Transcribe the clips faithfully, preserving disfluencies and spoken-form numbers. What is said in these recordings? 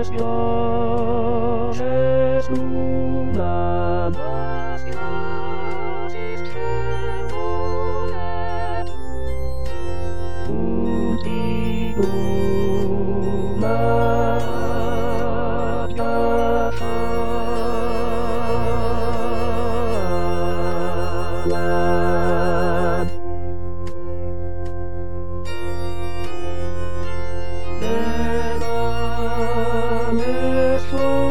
Dios es una más Dios ist verborgen und die Blume hat gefallen. Denn alles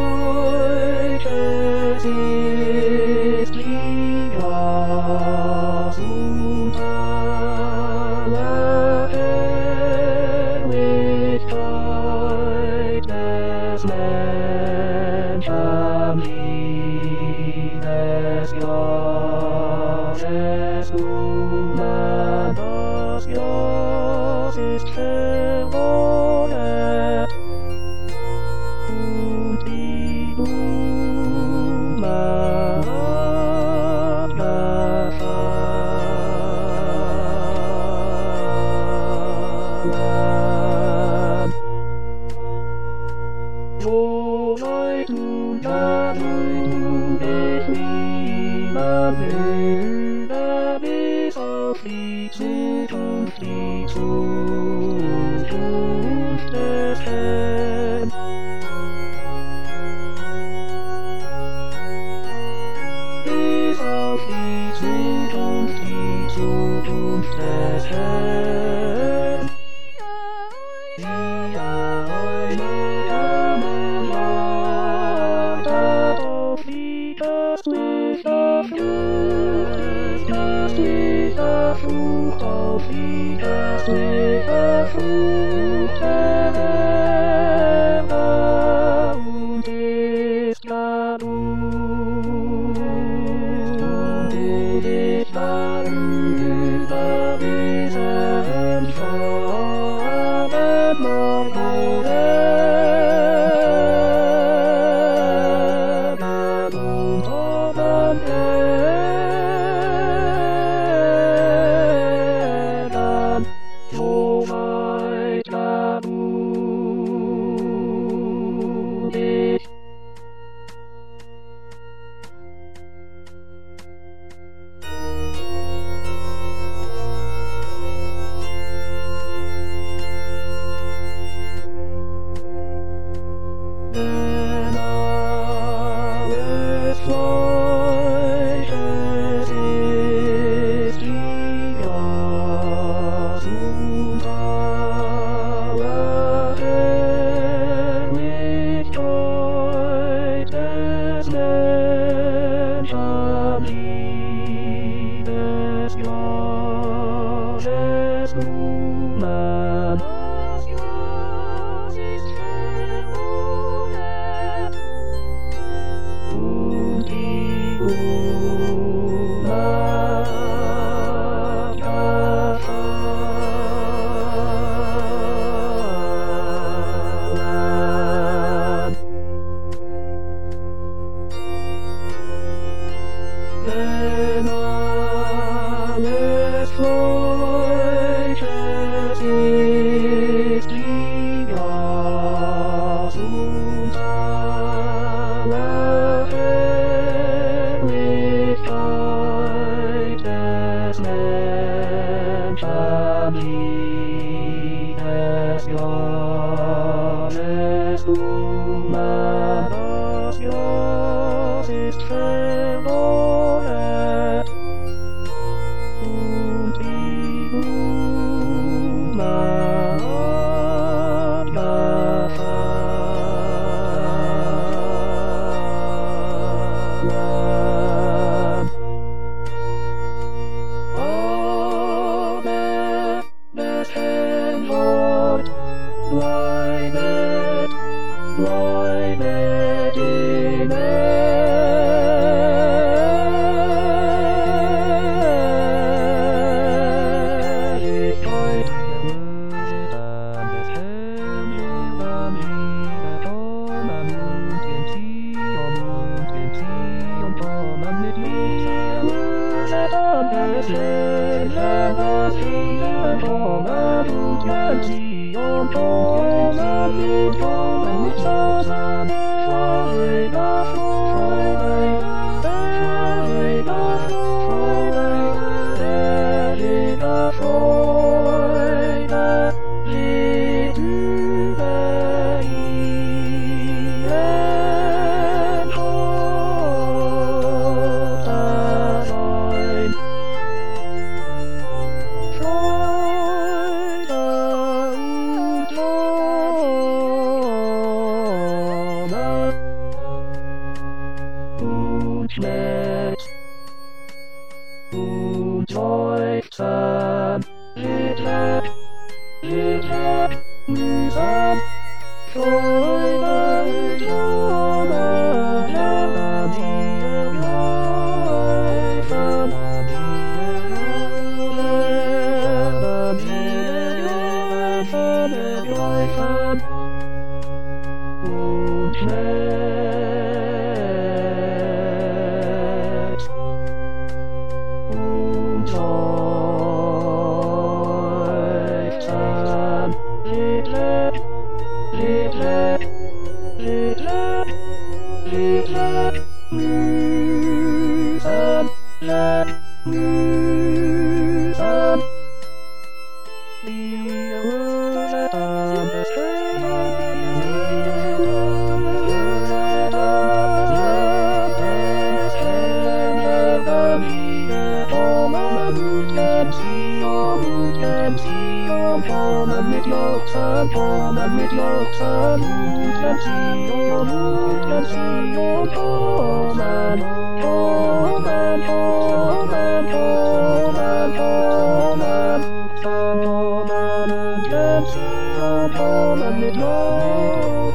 Volkes ist Liebes und alle Herrlichkeit des Menschenliebes. Jahres Blumen, das Jahr ist verborgen und die Blume hat gefallen. Wo leid und dadurch und ich niemand müde bis auf die Zukunft, die Zukunft des Herrn. Bis auf die Zukunft, die Zukunft des Herrn. Ja, eine Jammerlaut auf die köstliche Frucht, köstliche Frucht, auf die köstliche Frucht der Erde und ist ja du. Und ich war über diesen Schaden mein Leben und oben Erden, so weit ja du dich. Denn alles Fleisches ist Liebes und alle Herrlichkeit des Menschenliebes. Jahres Blumen, das Jahr ist verborgen und die Blume hat gefallen. Denn alles Fleisches ist Liebes und alle Herrlichkeit des Menschenliebes. Jahres Blumen, das Jahr ist verborgen und die Blume hat gefallen. Aber des Herrn Wort bleibet, bleibet in Ewigkeit. An des Herrn Jugendliebe kommen und in Zion und in Zion kommen mit Jubel. An des Herrn Jugendliebe kommen und in Zion kommen mit Jubel. man mit Josam, Freude, Freude, Freude, Freude, ewige Freude, lebt über ihren Haupt-Dasein. Freude und Wonne und Schmerz und Seufzen, Liebe, Liebe, mühsam, Freude und Wonne, lernen wir greifen, lernen wir greifen, ergreifen und Schmerz und Seufzen, Liebe, Liebe, Liebe, Liebe, mühsam, Liebe, mühsam. Wir würden es hören, wir würden es hören, es hören, wir kommen mit dem Zion, mit dem Zion, kommen mit Joksen, kommen mit Joksen, mit dem Zion, mit dem Zion, kommen, kommen, kommen, kommen, kommen, kommen mit dem Zion, kommen mit Joksen.